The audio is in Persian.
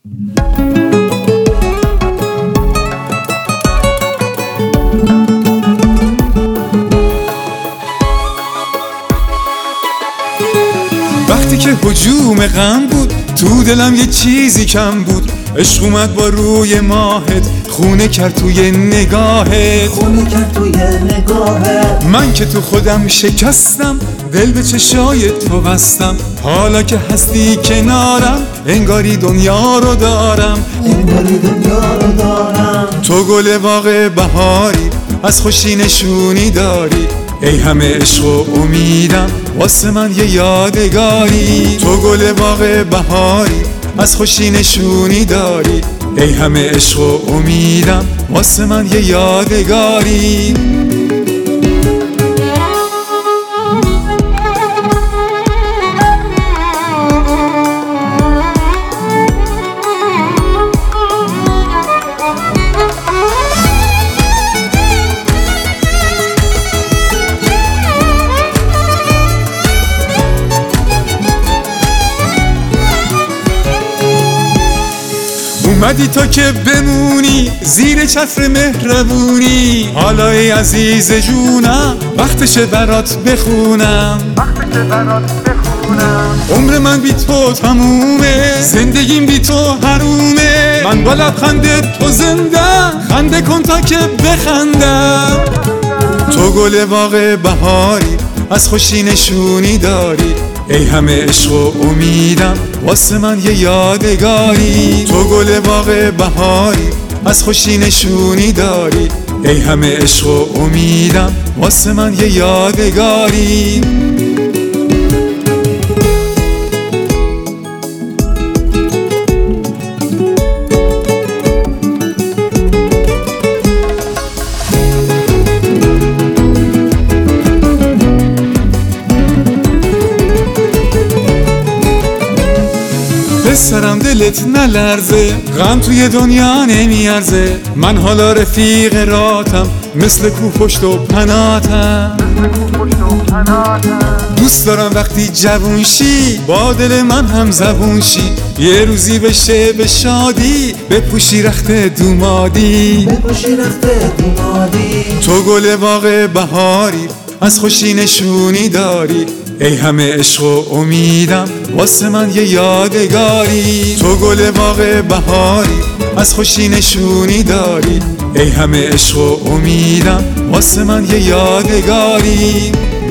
وقتی که هجوم غم بود تو دلم یه چیزی کم بود، عشق اومد با روی ماهت، خونه کرد توی نگاهت، من که تو خودم شکستم، دل به چشای تو بستم، حالا که هستی کنارم انگاری دنیا رو دارم. تو گل باغ بهاری، از خوشی نشونی داری، ای همه عشق و امیدم واسه من یه یادگاری. تو گل باغ بهاری، از خوشی نشونی داری، ای همه عشق و امیدم واسه من یه یادگاری. اومدی تا که بمونی زیر چتر مهربونی، حالا ای عزیز جونم وقتشه برات بخونم. عمر من بی تو تمومه، زندگیم بی تو حرومه، من با لبخند تو زنده، خنده کن تا که بخندم. تو گل باغ بهاری، از خوشی نشونی داری، ای همه عشق و امیدم واسه من یه یادگاری. تو گل باغ بهاری، از خوشی نشونی داری، ای همه عشق و امیدم واسه من یه یادگاری. سرم دلت نلرزه، غم توی دنیا نمیارزه، من حالا رفیق راتم، مثل کوه پشت و پناتم. دوست دارم وقتی جوون شی با دل من هم زبون شی، یه روزی بشه به شادی بپوشی رخت دومادی. تو گل باغ بهاری، از خوشی نشونی داری، ای همه عشق و امیدم واسه من یه یادگاری. تو گل باغ بهاری، از خوشی نشونی داری، ای همه عشق و امیدم واسه من یه یادگاری.